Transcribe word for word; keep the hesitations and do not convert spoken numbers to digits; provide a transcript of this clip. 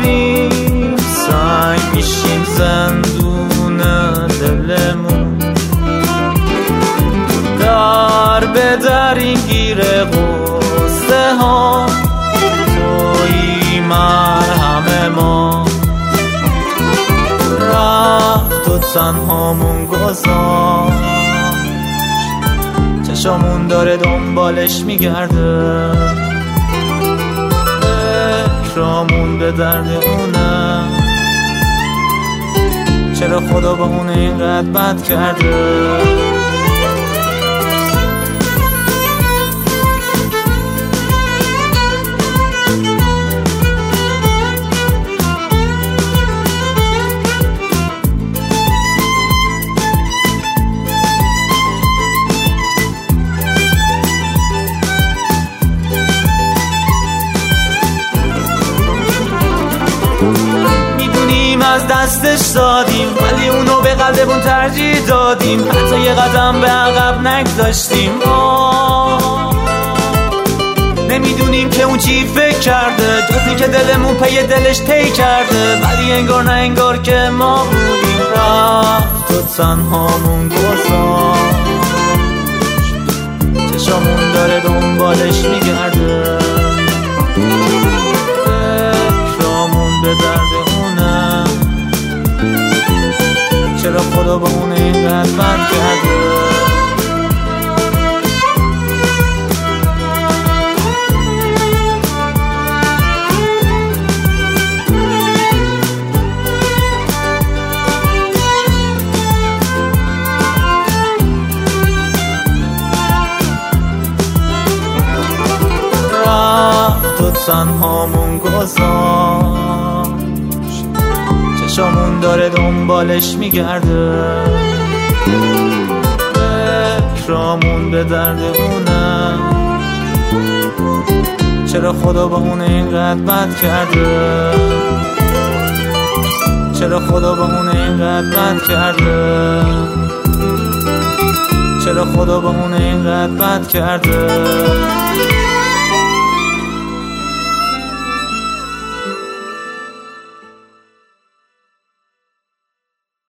بخوریم سنگ میشیم زندون دلمون، در به در این گیره غصه ها تویی مرهم ما. رفت و تنهامون گذاشت، چشامون داره دنبالش میگرده، فکرامون به درد اونه، چرا خدا با اون اینقدر بد کرده. میدونیم از دستش دادیم ولی اونو به قلبمون ترجیح دادیم، حتی یه قدم به عقب نگذاشتیم. نمیدونیم که اون چی فکر کرده، جزی که دلمون پی دلش طی کرده، ولی انگار نه انگار که ما بودیم. رفت و تنهامون گذاشت، چشامون داره دنبالش میگرده، فکرامون به درد اونه، چرا خدا با اون اینقدر بد کرده. تو تنهامون گذاشت، چشامون داره دنبالش میگرده، فکرامون به درد اونه، چرا خدا با اون اینقدر بد کرده، چرا خدا با اون اینقدر بد کرده، چرا خدا با اون اینقدر بد کرده.